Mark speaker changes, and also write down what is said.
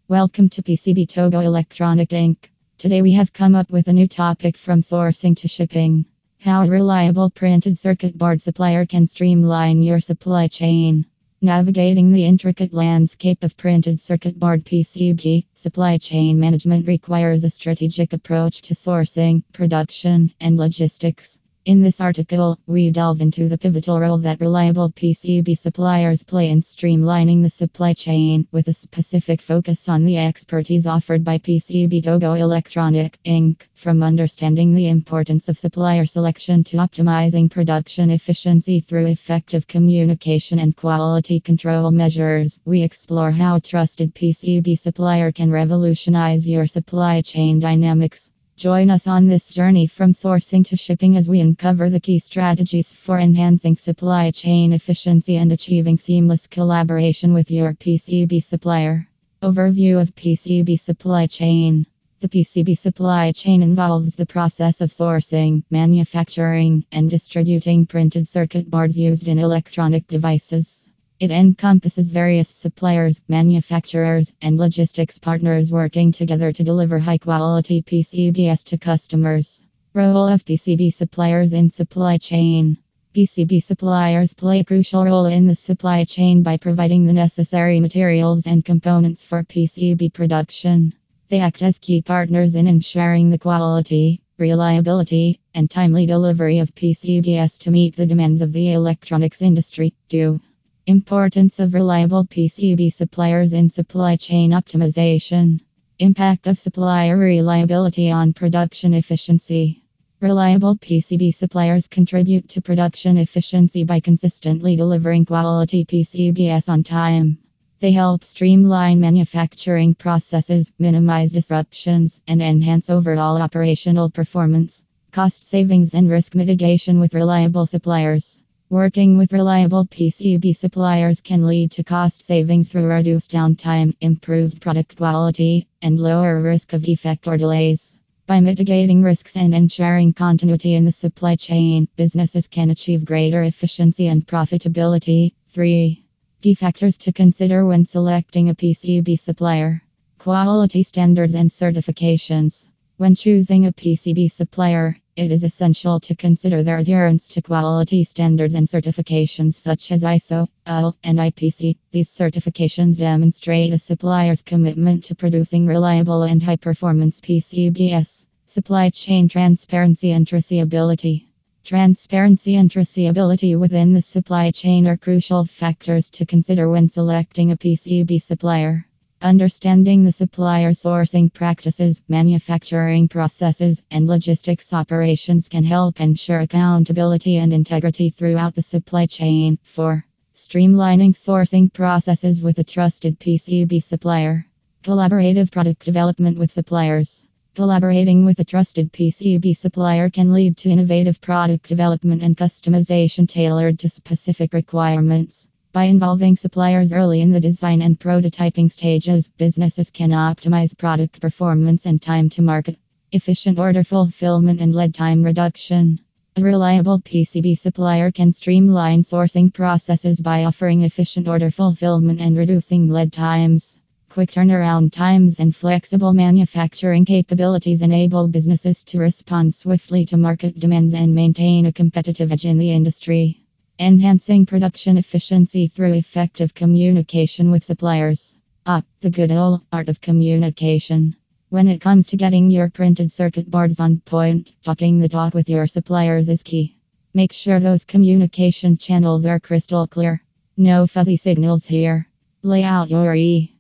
Speaker 1: Welcome to PCB Togo Electronic Inc. Today we have come up with a new topic from sourcing to shipping. How a reliable printed circuit board supplier can streamline your supply chain. Navigating the intricate landscape of printed circuit board PCB supply chain management requires a strategic approach to sourcing, production, and logistics. In this article, we delve into the pivotal role that reliable PCB suppliers play in streamlining the supply chain, with a specific focus on the expertise offered by PCB Togo Electronic Inc. From understanding the importance of supplier selection to optimizing production efficiency through effective communication and quality control measures, we explore how a trusted PCB supplier can revolutionize your supply chain dynamics. Join us on this journey from sourcing to shipping as we uncover the key strategies for enhancing supply chain efficiency and achieving seamless collaboration with your PCB supplier. Overview of PCB supply chain. The PCB supply chain involves the process of sourcing, manufacturing, and distributing printed circuit boards used in electronic devices. It encompasses various suppliers, manufacturers, and logistics partners working together to deliver high-quality PCBs to customers. Role of PCB suppliers in supply chain. PCB suppliers play a crucial role in the supply chain by providing the necessary materials and components for PCB production. They act as key partners in ensuring the quality, reliability, and timely delivery of PCBs to meet the demands of the electronics industry. Importance of reliable PCB suppliers in supply chain optimization. Impact of supplier reliability on production efficiency. Reliable PCB suppliers contribute to production efficiency by consistently delivering quality PCBs on time. They help streamline manufacturing processes, minimize disruptions, and enhance overall operational performance. Cost savings and risk mitigation with reliable suppliers. Working with reliable PCB suppliers can lead to cost savings through reduced downtime, improved product quality, and lower risk of defect or delays. By mitigating risks and ensuring continuity in the supply chain, businesses can achieve greater efficiency and profitability. 3. Key factors to consider when selecting a PCB supplier. Quality standards and certifications. When choosing a PCB supplier, it is essential to consider their adherence to quality standards and certifications such as ISO, UL, and IPC. These certifications demonstrate a supplier's commitment to producing reliable and high-performance PCBs. Supply chain transparency and traceability. Transparency and traceability within the supply chain are crucial factors to consider when selecting a PCB supplier. Understanding the supplier sourcing practices, manufacturing processes, and logistics operations can help ensure accountability and integrity throughout the supply chain. 4. Streamlining sourcing processes with a trusted PCB supplier. Collaborative product development with suppliers. Collaborating with a trusted PCB supplier can lead to innovative product development and customization tailored to specific requirements. By involving suppliers early in the design and prototyping stages, businesses can optimize product performance and time to market. Efficient order fulfillment and lead time reduction. A reliable PCB supplier can streamline sourcing processes by offering efficient order fulfillment and reducing lead times. Quick turnaround times and flexible manufacturing capabilities enable businesses to respond swiftly to market demands and maintain a competitive edge in the industry. Enhancing production efficiency through effective communication with suppliers. The good old art of communication. When it comes to getting your printed circuit boards on point, talking the talk with your suppliers is key. Make sure those communication channels are crystal clear. No fuzzy signals here. Lay out your